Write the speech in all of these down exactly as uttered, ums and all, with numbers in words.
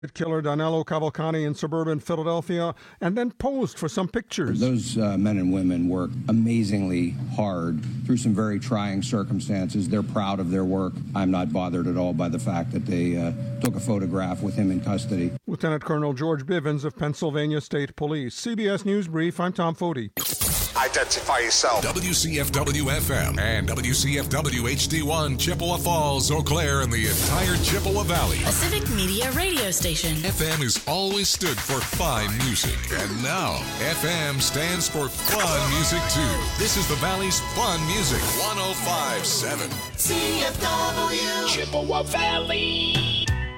Killer Danilo Cavalcante in suburban Philadelphia, and then posed for some pictures. Those uh, men and women work amazingly hard through some very trying circumstances. They're proud of their work. I'm not bothered at all by the fact that they uh, took a photograph with him in custody. Lieutenant Colonel George Bivens of Pennsylvania State Police. C B S News Brief, I'm Tom Foti. Identify yourself. W C F W F M and W C F W H D one, Chippewa Falls, Eau Claire, and the entire Chippewa Valley. A civic media radio station. F M has always stood for fine music, and now F M stands for fun music too. This is the Valley's fun music. one oh five point seven C F W Chippewa Valley.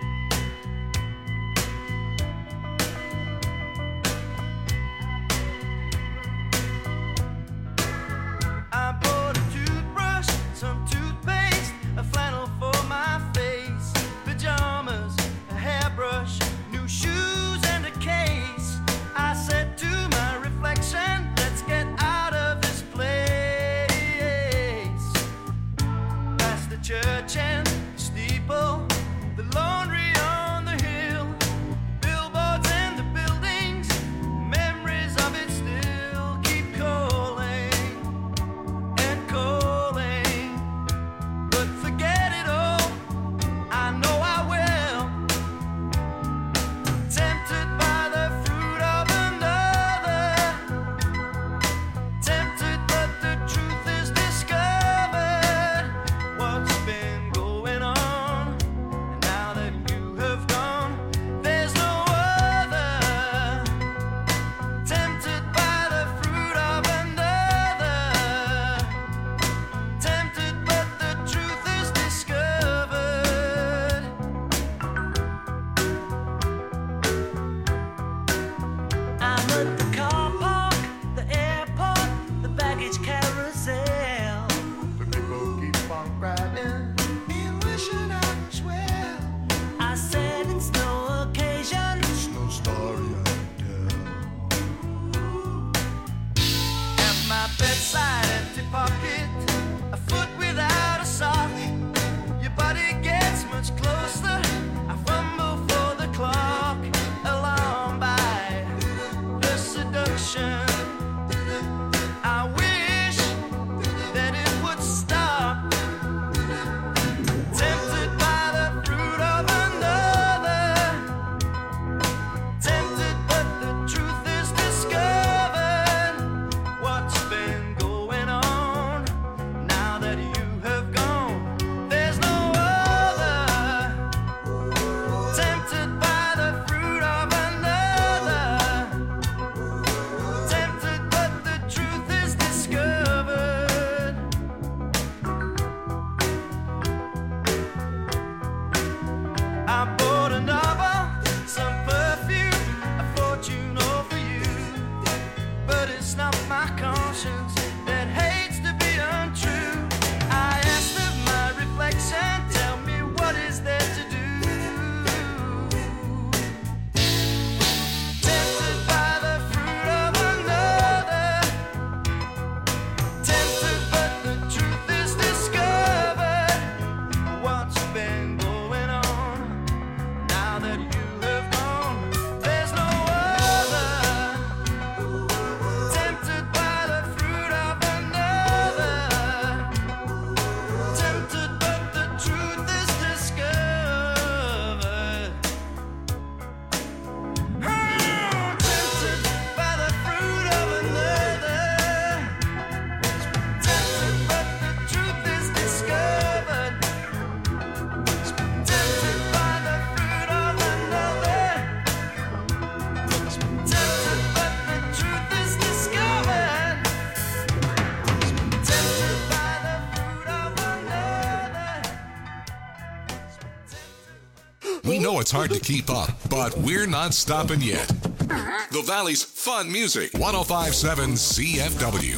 Church and steeple, the laundry on the hill, billboards and the buildings, memories of it still keep calling and calling. But forget it all, I know I will. Tempted by the fruit of another, tempted but the truth is discovered. What's been going on, and now that you have gone, there's no other. Tempted by the fruit of another, tempted but the truth is discovered. I'm at the car park, the airport, the baggage carousel. The people keep on riding, me wishing I was well. I said it's no occasion, it's no story I can tell. At my bedside, empty pocket, a foot without a sock. Your body gets much closer, I fumble for the clock. Alarmed by the seduction, I wish that it would stop. Tempted by the fruit of another, tempted but the truth is discovered. What's been going on, now that you have gone, there's no other. Tempted by the fruit of another, tempted but the truth is discovered. I bought a novel, some perfume, a fortune all for you. But it's not my conscience that hates to be untrue. I asked of my reflection, tell me what is there to do. Tempted by the fruit of another, tempted but the truth is discovered. What's been going on, now that you have gone, there's no other. Tempted by the fruit of another, tempted but the truth is discovered. Oh, tempted by the fruit of another, tempted but the truth is discovered. Tempted by the fruit of another, tempted but the truth is discovered. Tempted by the fruit of another. We know it's hard to keep up, but we're not stopping yet. The Valley's fun music. one oh five point seven C F W.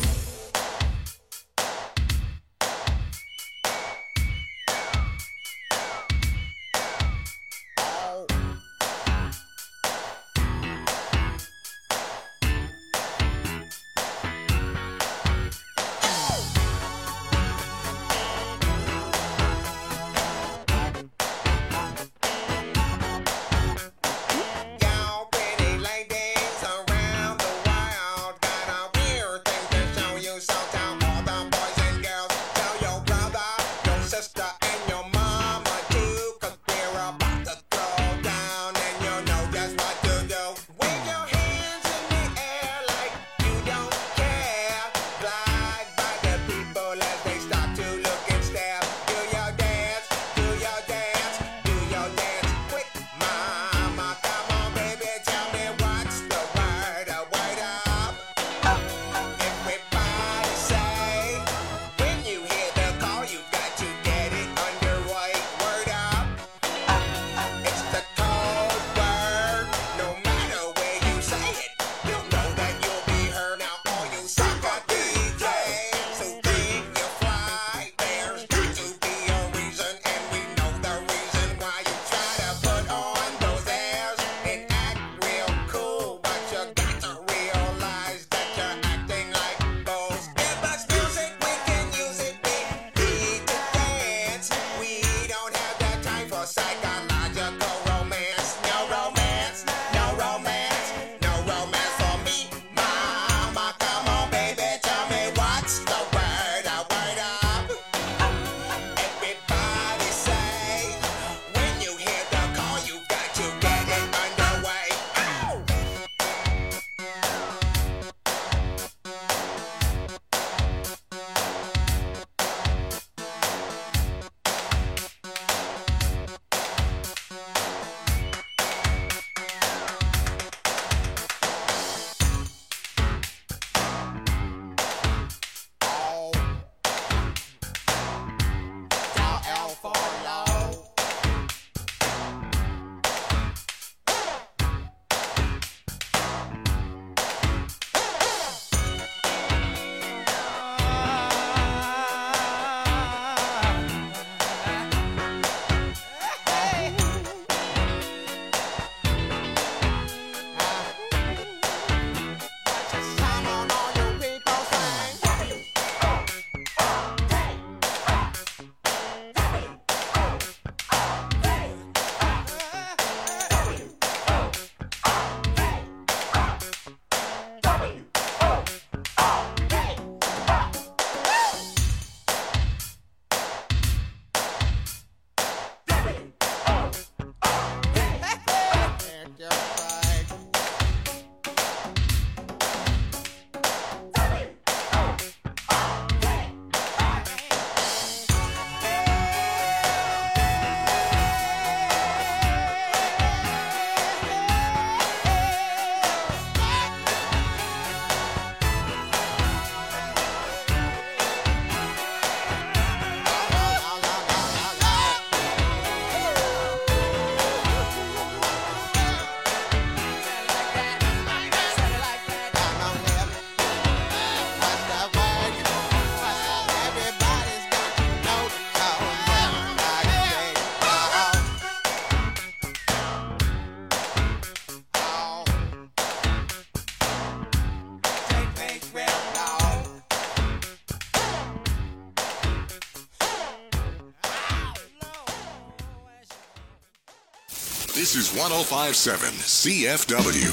This is one oh five point seven C F W.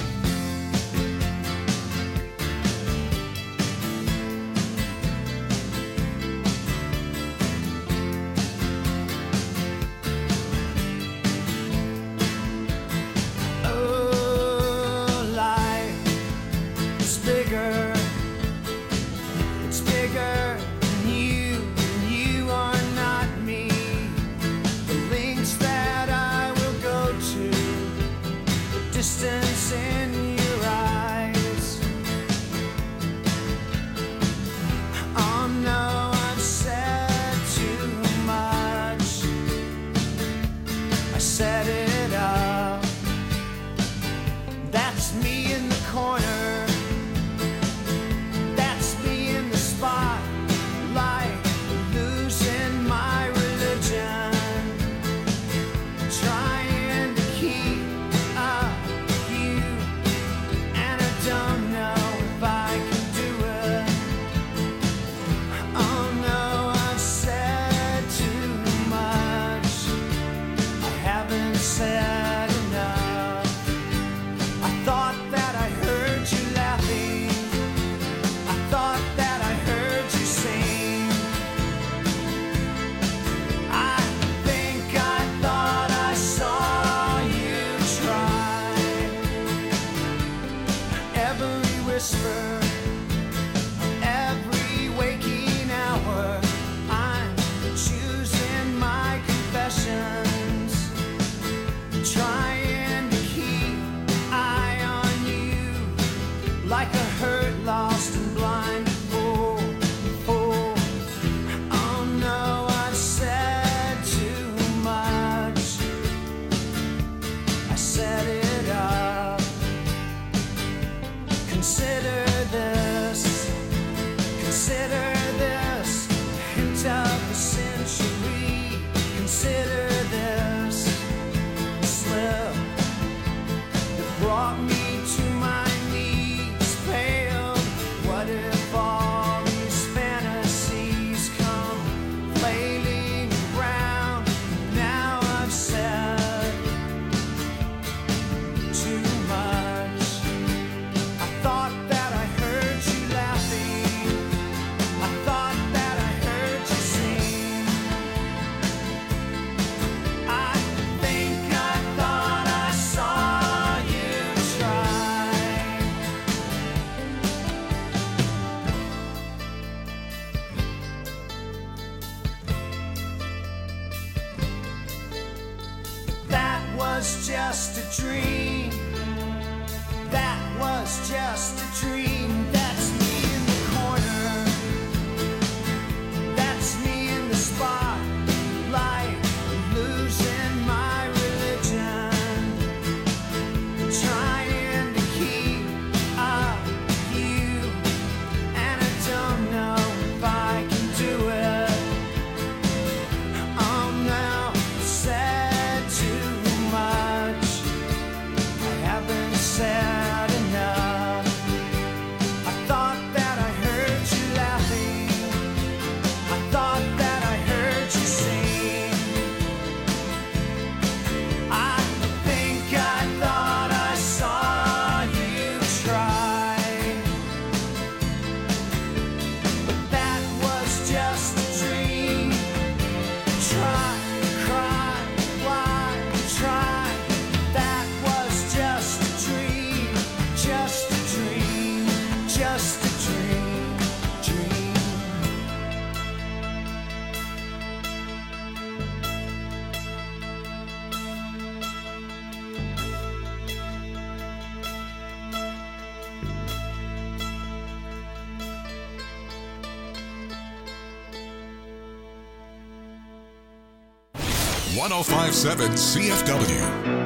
one oh five point seven C F W.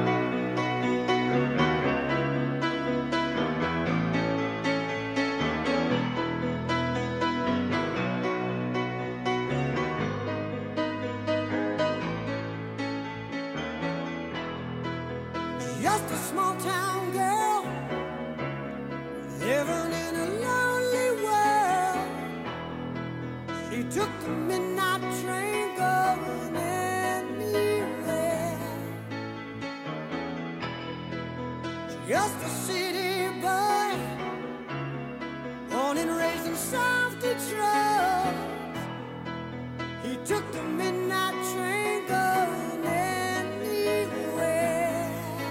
Just a small town girl living in a lonely world. She took the midnight train going anywhere. just a city boy, born and raised in South Detroit. He took the midnight train going anywhere.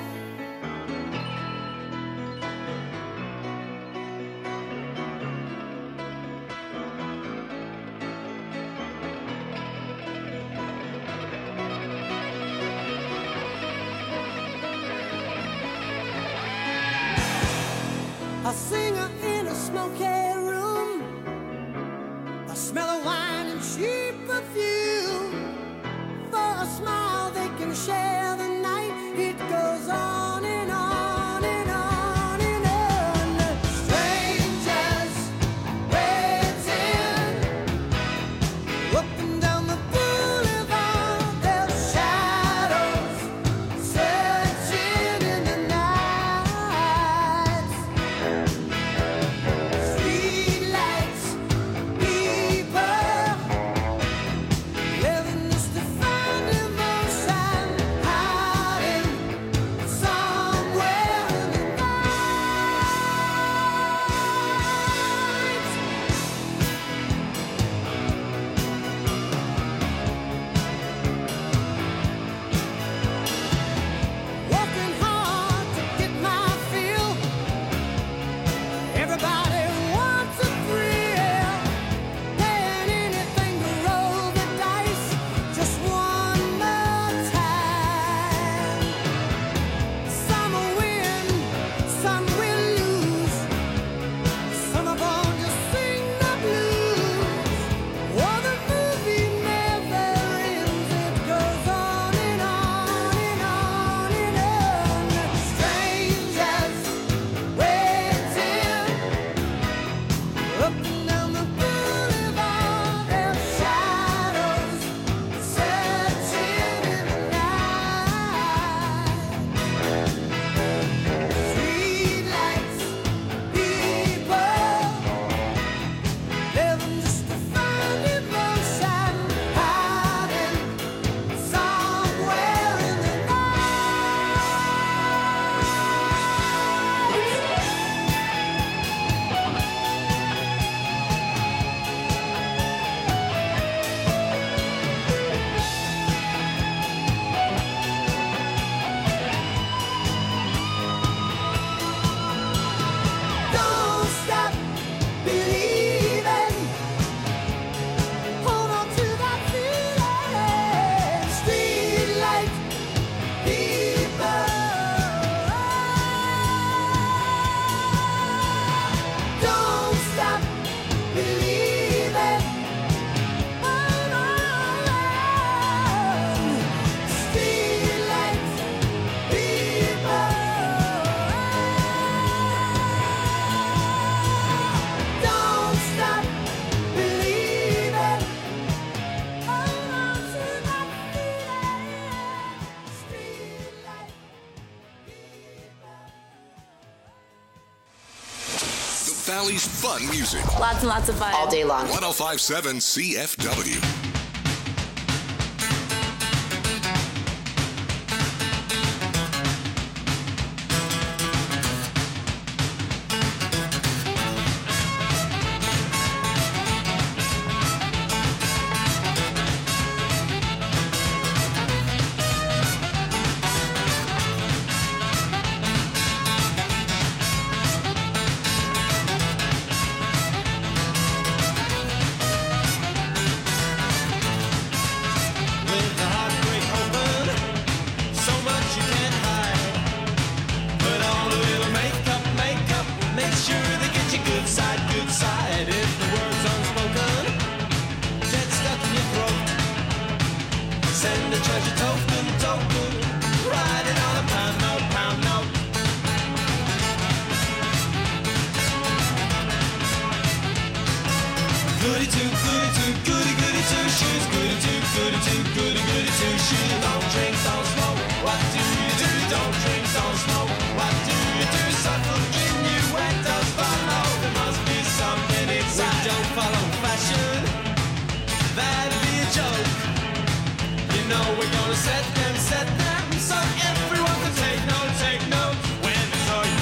A singer in a smoky room, a smell of wine and cheap perfume. For a smile they can share the night. It goes on and on and on and on. Strangers waiting up and down the boulevard, their shadows searching in the night. Streetlights, people living just to find emotion, hiding somewhere in the night. Working hard to get my fill. Everybody wants a thrill, paying anything to roll the dice just one more time. Some will win, some will lose. Some are born to sing the blues. Oh, the movie never ends. It goes on and on and on and on. Strangers waiting up and down the boulevard, their shadows searching in the night. Streetlights, people living just to find emotion, hiding somewhere in the Don't stop believing. Hold on to that feeling. Streetlight people. Don't stop believing. Hold on. Streetlight people. Don't stop believing. Hold on to that feeling. Streetlight people. The Valley's fun music. Lots and lots of fun. all day long. one oh five point seven C F W. With the heartbreak open, so much you can't hide. Put on a little makeup, makeup, make sure they get you good side, good side. If the word's unspoken, get stuck in your throat. Send a treasure token, token, write it on a pound note, pound note. Goody two, goody two, goody goody two shoes. Goody two, goody two, goody goody two shoes. Don't drink, don't smoke. What do you do? Don't drink, don't smoke. What do you do? Subtle innuendos follow. There must be something inside. We don't follow fashion. That'd be a joke. You know we're gonna set them, set them, so everyone can take note, take note. When they saw you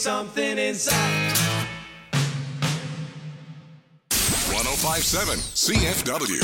something inside. one oh five point seven C F W.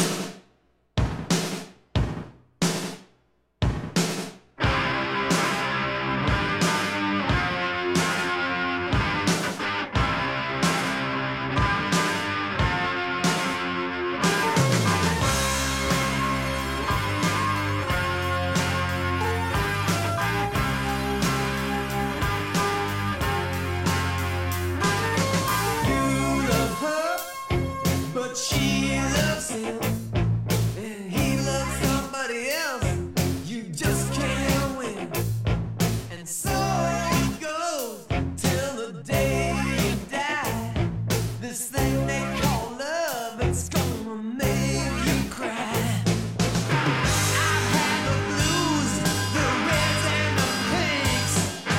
She loves him, and he loves somebody else. You just can't win, and so it goes till the day you die. This thing they call love, it's gonna make you cry. I've had the blues, the reds and the pinks.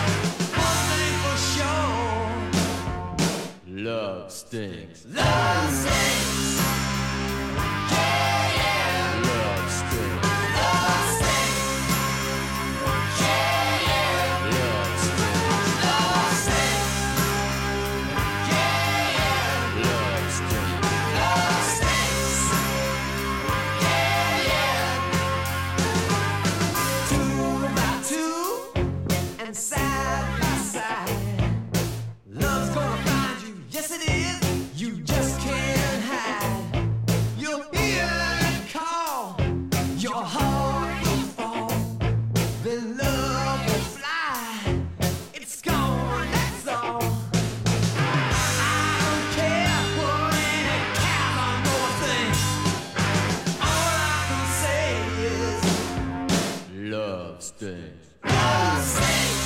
One thing for sure, love stinks. Love stinks. Side by side, love's gonna find you. Yes, it is. You just can't hide. You'll hear it call. Your heart will fall. Then love will fly. It's gone. That's all. I don't care what any California thinks. All I can say is love stinks. Love stinks.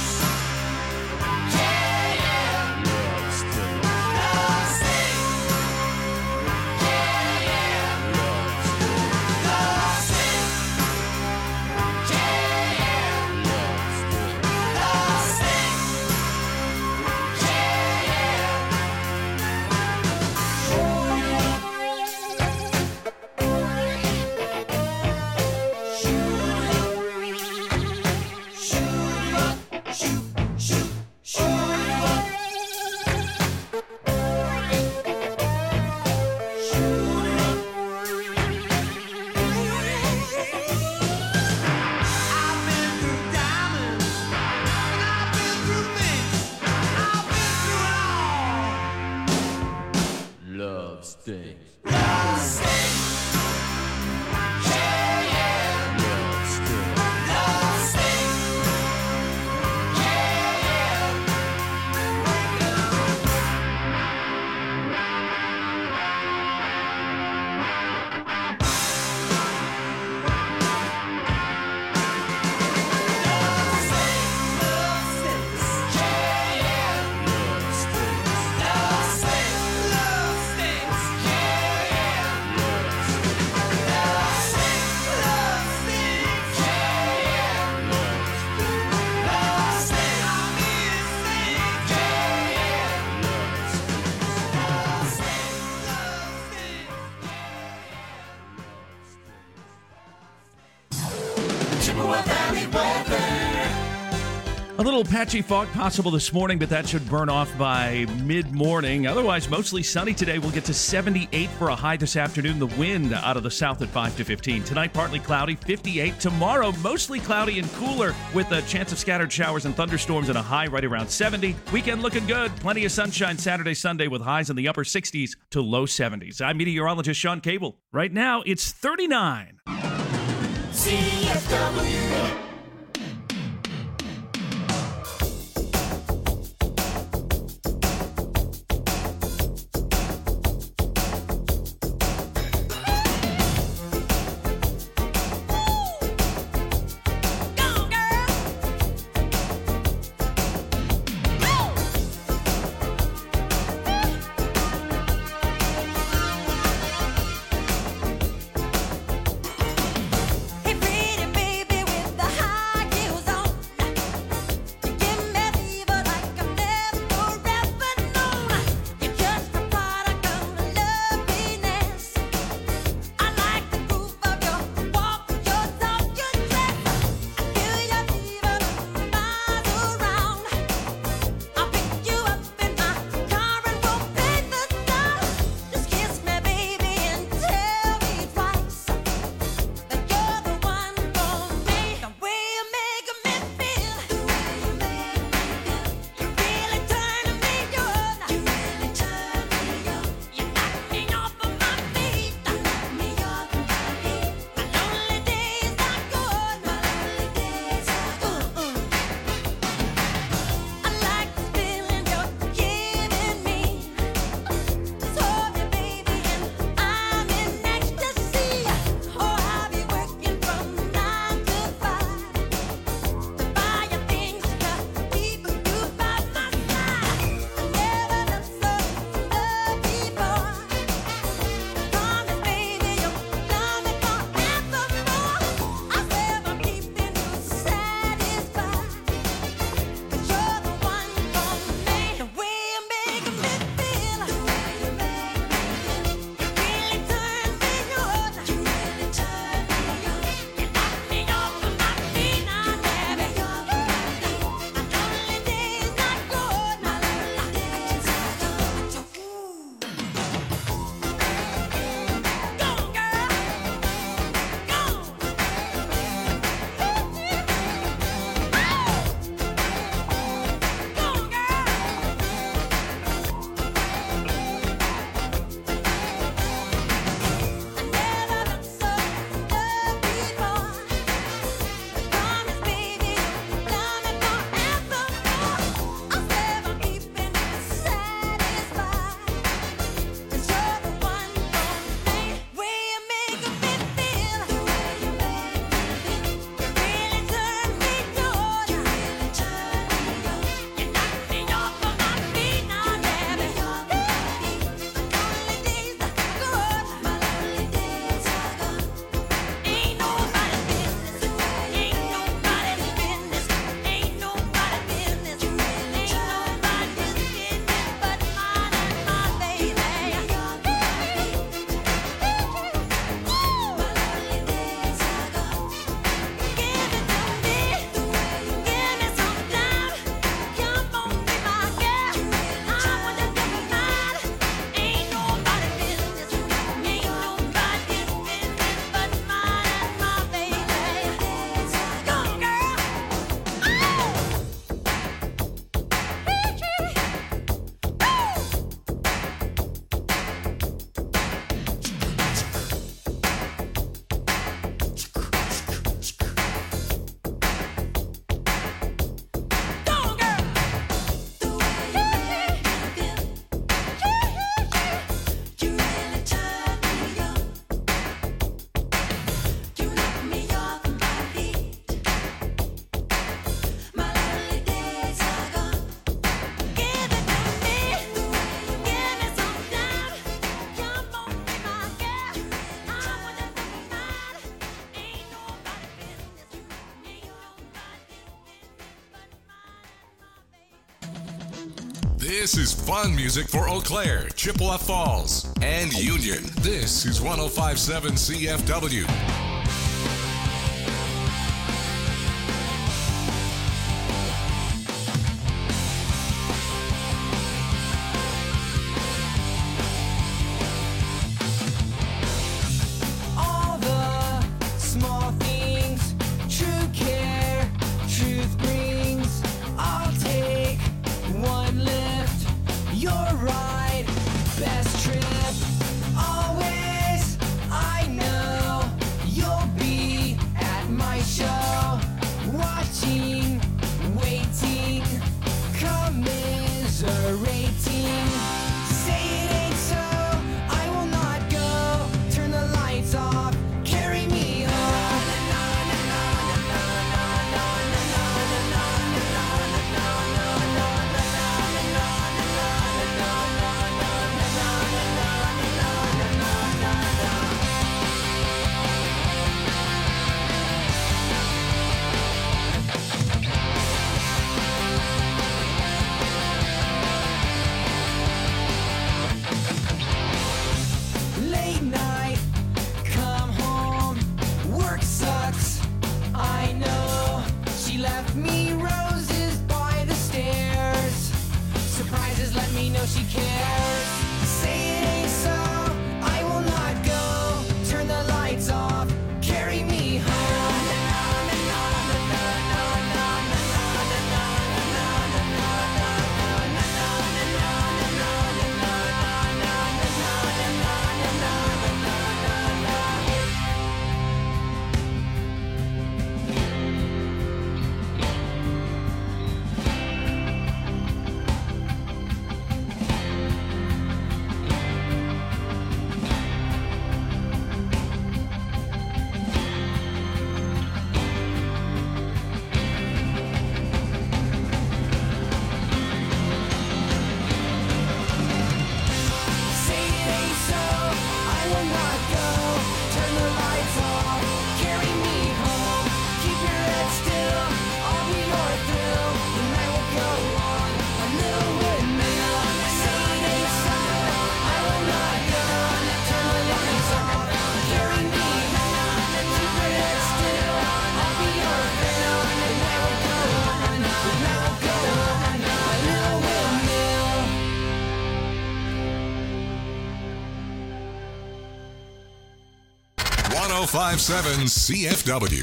Love stinks. Love stinks. Yeah, yeah. Love stinks. Love stinks. Yeah, A little patchy fog possible this morning, but that should burn off by mid-morning. Otherwise, mostly sunny today. We'll get to seventy-eight for a high this afternoon. The wind out of the south at five to fifteen. Tonight, partly cloudy, fifty-eight. Tomorrow, mostly cloudy and cooler with a chance of scattered showers and thunderstorms and a high right around seventy. Weekend looking good. Plenty of sunshine Saturday, Sunday with highs in the upper sixties to low seventies. I'm meteorologist Sean Cable. Right now, it's thirty-nine. C F W. Hey, pretty baby with the high This is fun music for Eau Claire, Chippewa Falls, and Union. This is one oh five point seven C F W. All the small things, true care, truth brings. I'll take one lift, your ride, best trip. Always, I know you'll be at my show, watching, waiting, commiserating. Say it ain't so, I will not go. Turn the lights off, carry me home. Late night, come home, work sucks, I know. She left me roses by the stairs. Surprises let me know she cares. Say it ain't so, I will not go. Turn the lights off, carry me home. Say it ain't so, I will not go. Turn the lights off, carry me home. Keep your head still, I'll be your thrill. The night will go on, a little windmill. Say it ain't so, I will not go. Turn the lights off, carry me home. Keep your head still, I'll be your thrill. The night will go on, the night will go on, a little windmill. one oh five point seven C F W.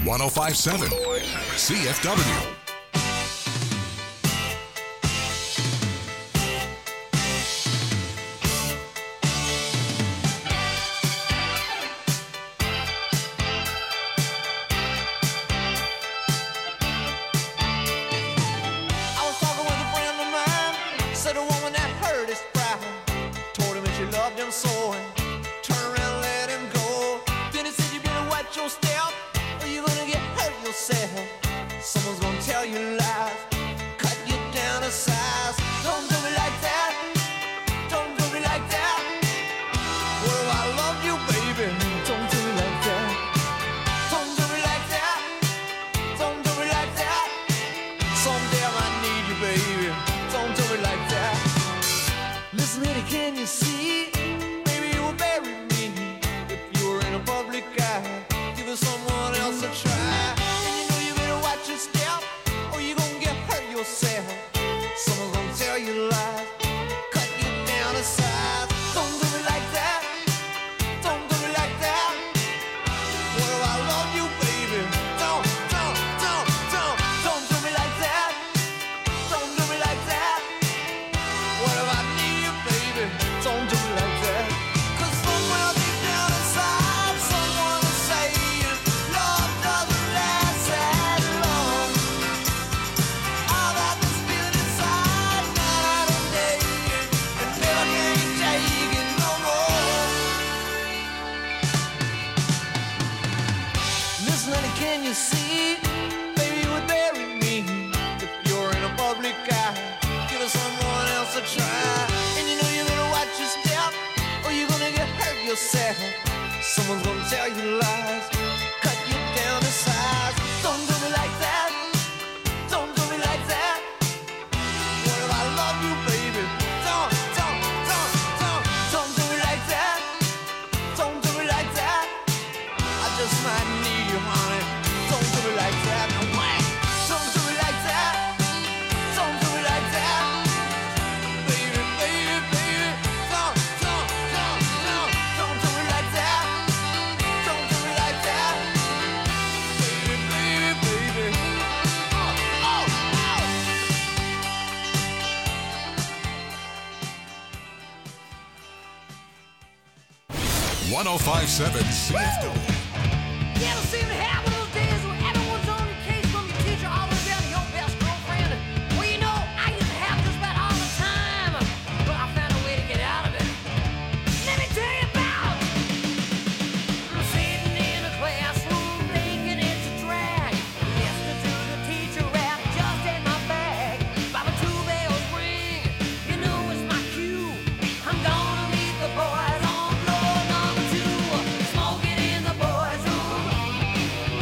one oh five point seven C F W. Someone's gonna tell you lies, cut you down to size. Don't do me like that, don't do me like that. What if I love you, baby? Don't do me like that, don't do me like that, don't do me like that. Someday I might need you, baby. Don't do me like that. Listen, lady, can you see? Baby, you will bury me if you were in a public eye. Give us someone else a try. Watch your step, or you gonna get hurt yourself. Someone's gonna tell you lies, cut you down to size. Don't do me like that, don't do me like that. What if I love you, baby? Don't, don't, don't, don't, don't do me like that. Don't do me like that. What if I need you, baby? Don't do me like that. 'Cause somewhere deep down inside, someone is saying love doesn't last that long. All that this feeling inside, night and day, and never can take it no more. Listen, honey, can you see? Baby, you would bury me if you're in a public eye. Give us someone else a try. And you know you better watch your step, or you're gonna get hurt yourself. Someone's gonna tell you lies, cut you down to size. Don't do me like that, don't do me like that. What if I love you, baby? Don't, don't, don't, don't, don't do me like that. Don't do me like that. I just might need you, honey. Don't do me like that. No way. Don't do me like that. Don't do me like that. Baby, baby, baby. Don't, don't, don't, don't, don't do me like that. Don't do me like that. Baby, baby, baby. Oh, oh, oh. one oh five point seven C F W. You ever seem to have those days when everyone's on your case, from your teacher all the way down to your best girlfriend? Well, you know, I used to have just about all the time, but I found a way to get out of it. Let me tell you about. I'm sitting in a classroom thinking it's a drag. Listening to the teacher rap just in my bag. By the two bells ring, you know it's my cue. I'm gonna meet the boys on floor number two, smoking in the boys' room.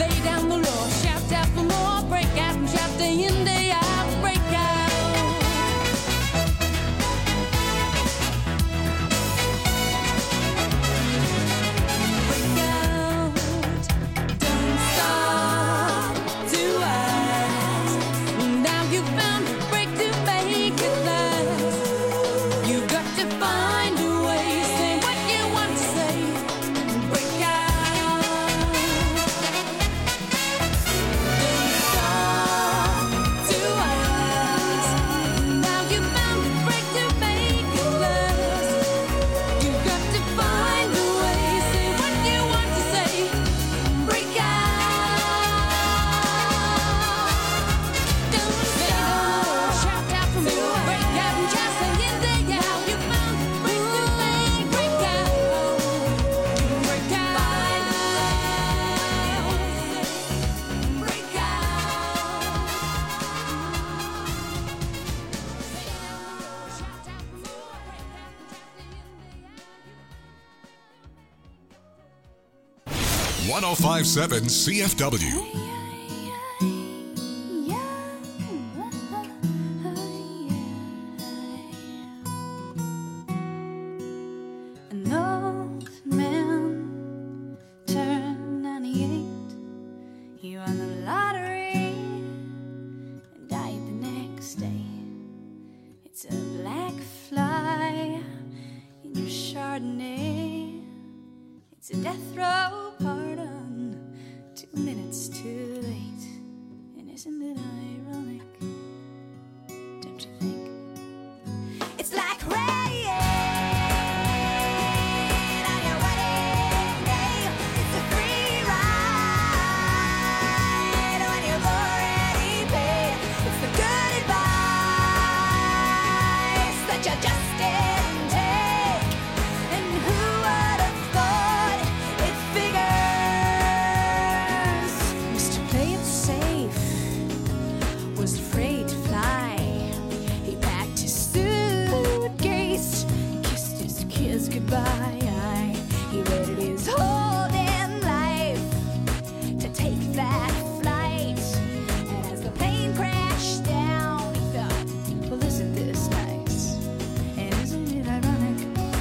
lay down the law, shout out for more, break out and shout day in, day out, break out. Break out, don't stop to ask. Now you found a break to make it last. You got to find a way, say what you want to say. Break out. Don't stop to ask. Now you found a break to make it last. You got to find a way, say what you want to say. Break out. Don't stop. Shout out for more. Break out and just say it day out. You found a break to make. Break out. Break out. Break one oh five point seven C F W. An old man turned ninety-eight. He won the lottery and died the next day. It's a black fly in your Chardonnay. It's a death row pardon, two minutes too late. And isn't it ironic? Don't you think? It's like rain on your wedding day. It's a free ride when you've already paid. It's the good advice that you just didn't take. And who would have thought it figures? Mister Play It Safe was afraid to fly. He packed his suitcase, kissed his kids goodbye. He waited his whole damn life to take that flight. And as the plane crashed down, he thought, well, isn't this nice? And isn't it ironic?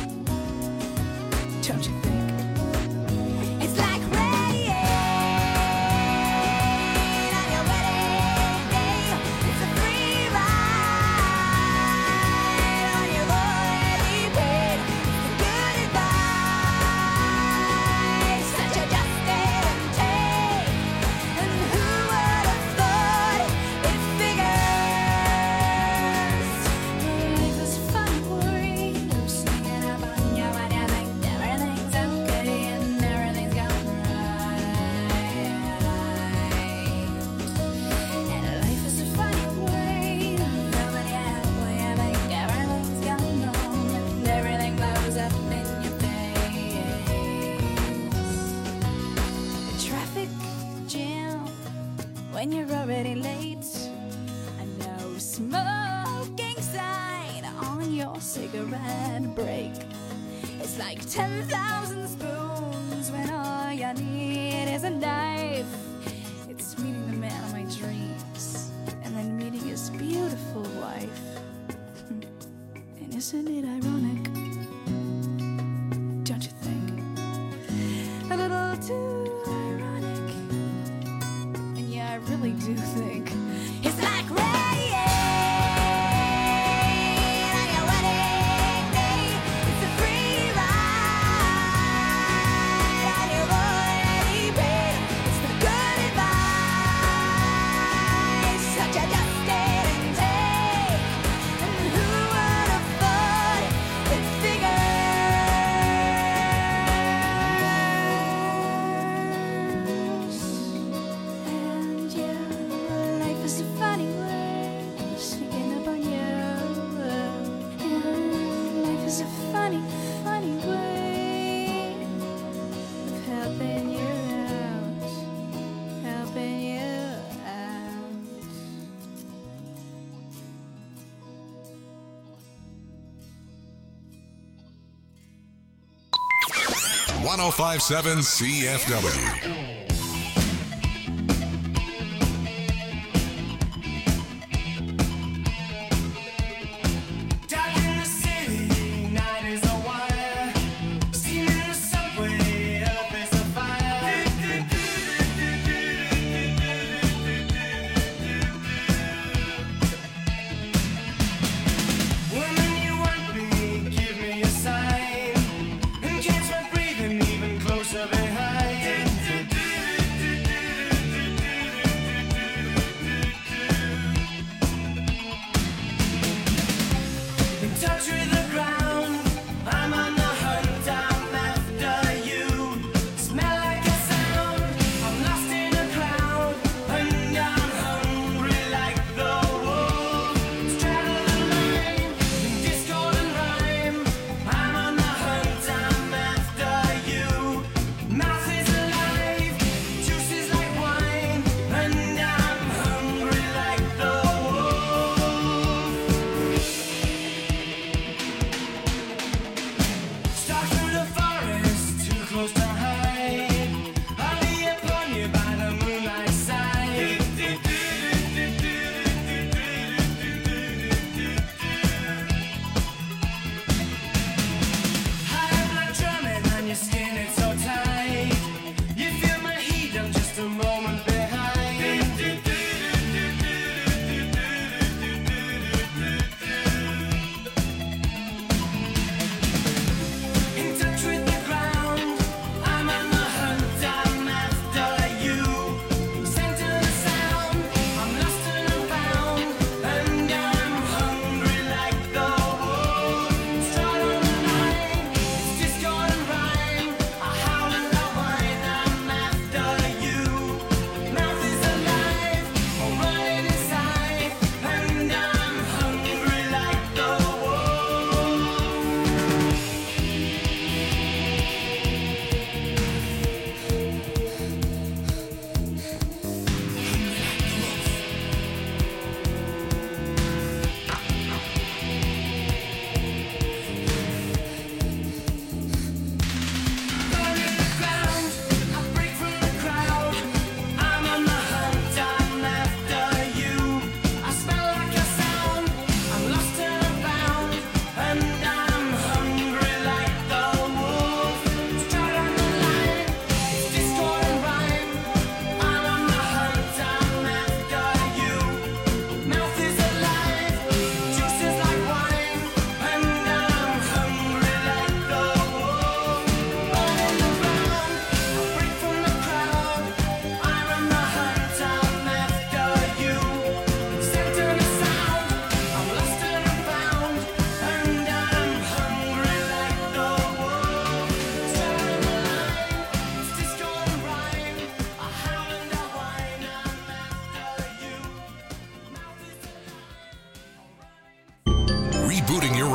Don't you think? It's like rain on your wedding day. It's a free ride when you've already paid. It's the good advice that you just didn't take. And who would have thought it figures? Life is fun, worry. I'm sneaking up on you when you think everything's okay and everything's going right. And life is a funny way. Nobody halfway, I think everything's going wrong and everything blows up in your face. A traffic jam when you're already late. A no smoking sign on your cigarette break. It's like ten thousand spoons when all you need is a knife. It's meeting the man of my dreams and then meeting his beautiful wife. And isn't it ironic? Don't you think? A little too ironic. And yeah, I really do think it's like rain on your wedding day. It's a free ride and you've already paid. It's the good advice that you just didn't take. And who would have thought it figures? And yeah, life is a funny way, sneaking up on you. And life is a funny, funny way of helping you out, helping you out. one oh five point seven C F W.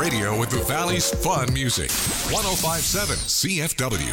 radio with the Valley's fun music. one oh five point seven C F W.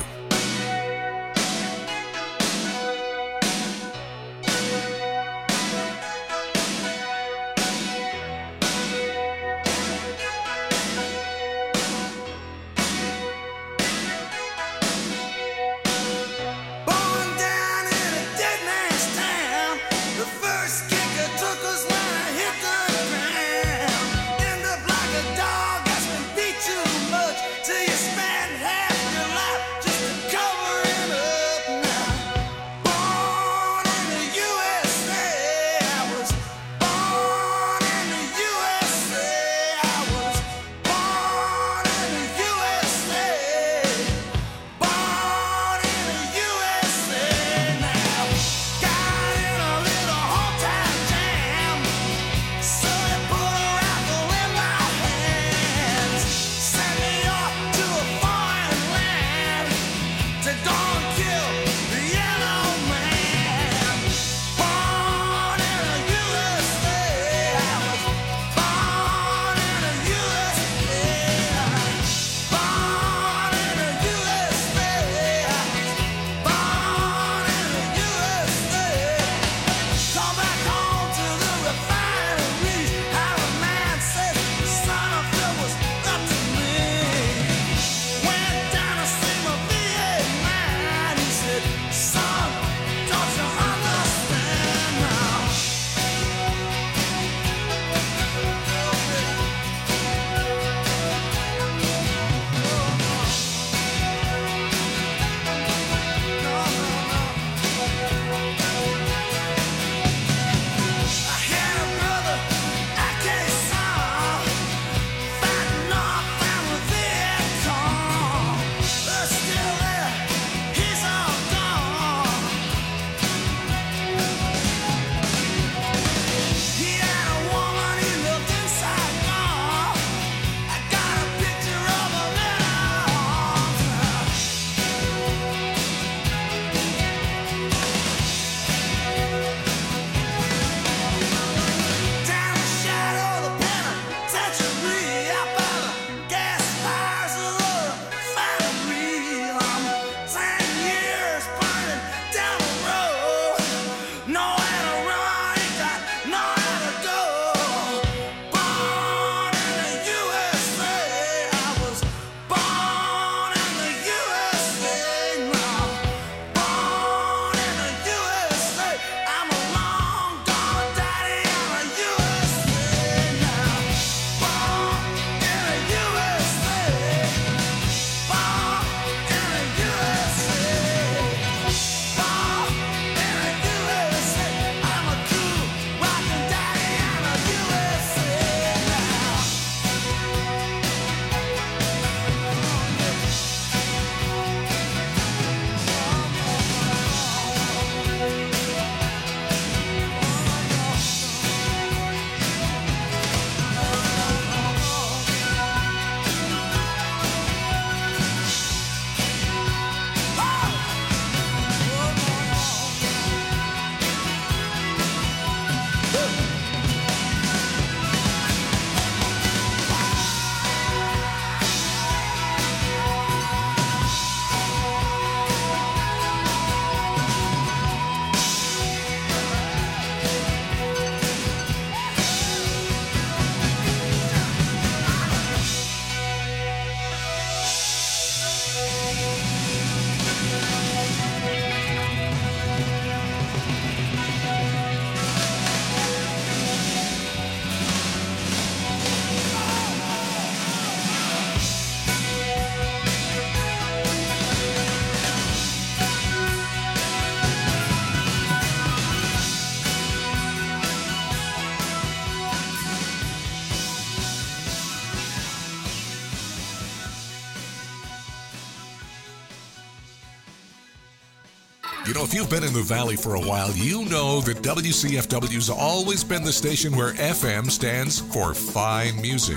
You know, if you've been in the Valley for a while, you know that W C F W's always been the station where F M stands for fine music.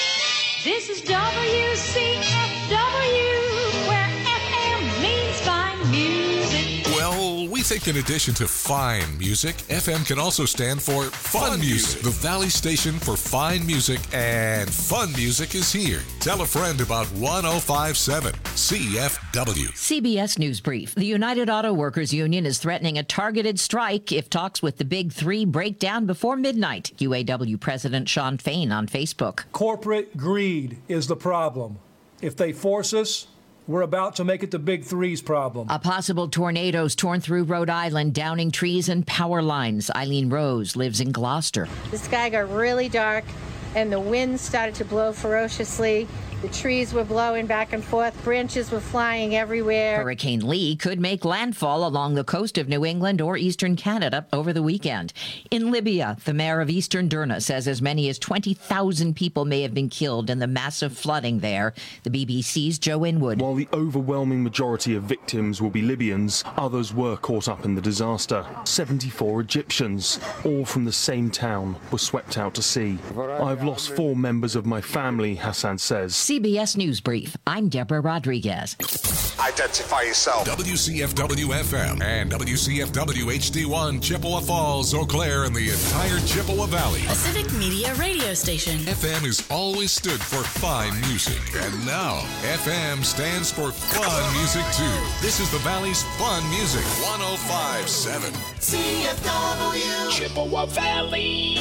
This is W C F W, where F M means fine music. Well, we We think in addition to fine music, F M can also stand for fun music. The Valley Station for fine music and fun music is here. Tell a friend about one oh five point seven C F W. C B S News Brief. The United Auto Workers Union is threatening a targeted strike if talks with the Big Three break down before midnight. U A W President Sean Fain on Facebook. Corporate greed is the problem. If they force us, we're about to make it the Big Three's problem. A possible tornado's torn through Rhode Island, downing trees and power lines. Eileen Rose lives in Gloucester. The sky got really dark and the wind started to blow ferociously. The trees were blowing back and forth. Branches were flying everywhere. Hurricane Lee could make landfall along the coast of New England or eastern Canada over the weekend. In Libya, the mayor of eastern Derna says as many as twenty thousand people may have been killed in the massive flooding there. The B B C's Joe Inwood. While the overwhelming majority of victims will be Libyans, others were caught up in the disaster. seventy-four Egyptians, all from the same town, were swept out to sea. I've lost four members of my family, Hassan says. C B S News Brief. I'm Deborah Rodriguez. Identify yourself. W C F W F M and W C F W H D one, Chippewa Falls, Eau Claire, and the entire Chippewa Valley. A civic media radio station. F M has always stood for fine music, and now F M stands for fun music too. This is the Valley's fun music, one oh five point seven C F W Chippewa Valley.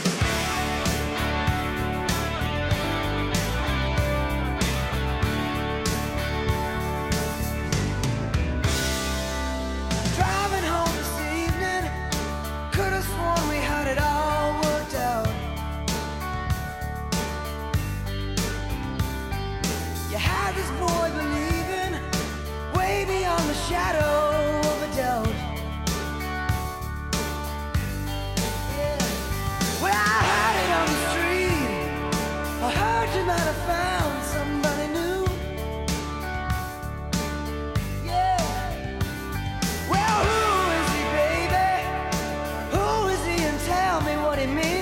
Driving home this evening, could have sworn we had it all worked out. You had this boy believing way beyond the shadow of a doubt. Yeah. Well, I heard it on the street. I heard you might have found somebody new. Yeah. Well, who is he, baby? Who is he, and tell me what he means?